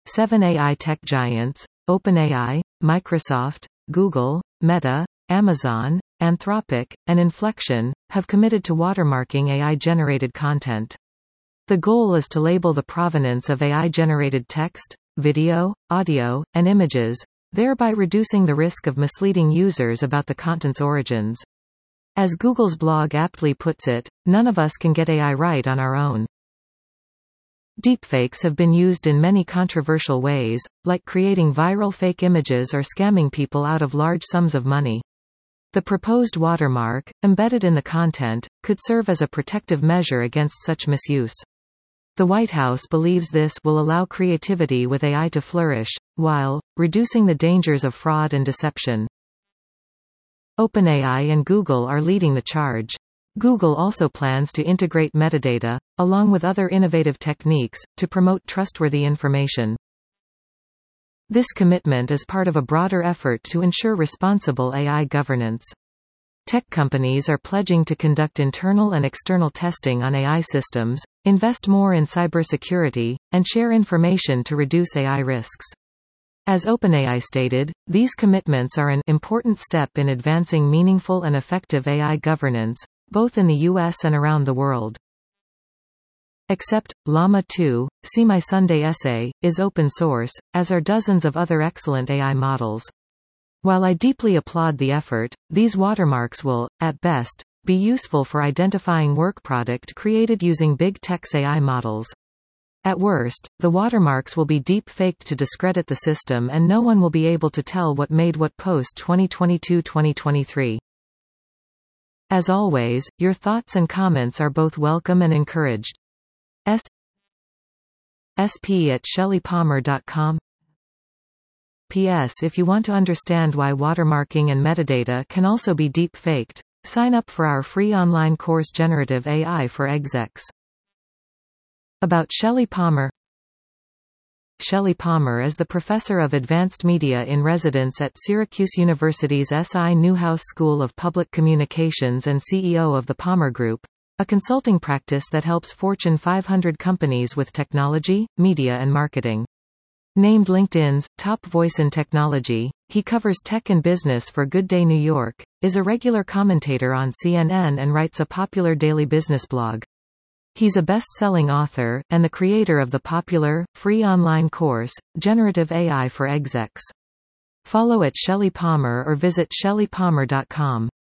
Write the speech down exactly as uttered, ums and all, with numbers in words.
Seven A I tech giants, OpenAI, Microsoft, Google, Meta, Amazon, Anthropic, and Inflection, have committed to watermarking A I-generated content. The goal is to label the provenance of A I-generated text, video, audio, and images, thereby reducing the risk of misleading users about the content's origins. As Google's blog aptly puts it, none of us can get A I right on our own. Deepfakes have been used in many controversial ways, like creating viral fake images or scamming people out of large sums of money. The proposed watermark, embedded in the content, could serve as a protective measure against such misuse. The White House believes this will allow creativity with A I to flourish, while reducing the dangers of fraud and deception. OpenAI and Google are leading the charge. Google also plans to integrate metadata, along with other innovative techniques, to promote trustworthy information. This commitment is part of a broader effort to ensure responsible A I governance. Tech companies are pledging to conduct internal and external testing on A I systems, invest more in cybersecurity, and share information to reduce A I risks. As OpenAI stated, these commitments are an important step in advancing meaningful and effective A I governance, both in the U S and around the world. Except, Llama two, See My Sunday Essay, is open source, as are dozens of other excellent A I models. While I deeply applaud the effort, these watermarks will, at best, be useful for identifying work product created using big tech's A I models. At worst, the watermarks will be deep-faked to discredit the system and no one will be able to tell what made what post twenty twenty-two to twenty twenty-three. As always, your thoughts and comments are both welcome and encouraged. S. sp at shelley palmer dot com. P S If you want to understand why watermarking and metadata can also be deep-faked, sign up for our free online course Generative A I for Execs. About Shelley Palmer. Shelley Palmer is the professor of advanced media in residence at Syracuse University's S I Newhouse School of Public Communications and C E O of the Palmer Group, a consulting practice that helps Fortune five hundred companies with technology, media and marketing. Named LinkedIn's top voice in technology, he covers tech and business for Good Day New York, is a regular commentator on C N N and writes a popular daily business blog. He's a best-selling author, and the creator of the popular, free online course, Generative A I for Execs. Follow at Shelley Palmer or visit shelley palmer dot com.